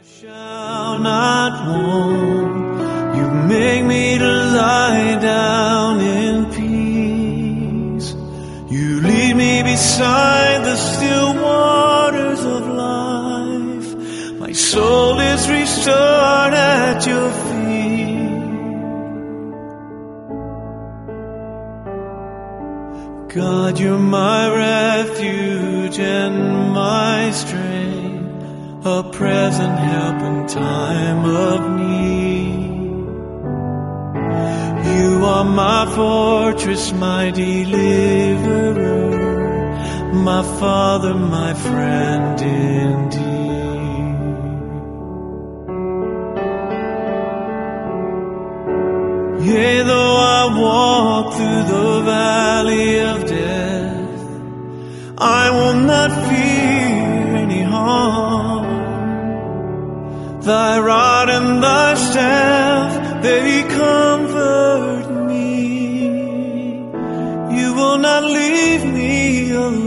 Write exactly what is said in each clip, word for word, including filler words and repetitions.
Shall not want. You make me to lie down in peace. You lead me beside the still waters of life. My soul is restored at your feet. God, you're my refuge and my strength, a present help in time of need. You are my fortress, my deliverer, my Father, my friend indeed. Yea, though I walk through the valley of death, I will not fear any harm. Thy rod and thy staff, they comfort me. You will not leave me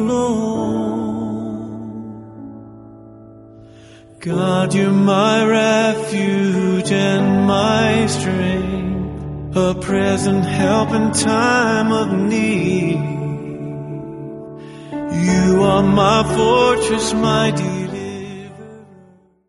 alone. God, you're my refuge and my strength, a present help in time of need. You are my fortress, my dear.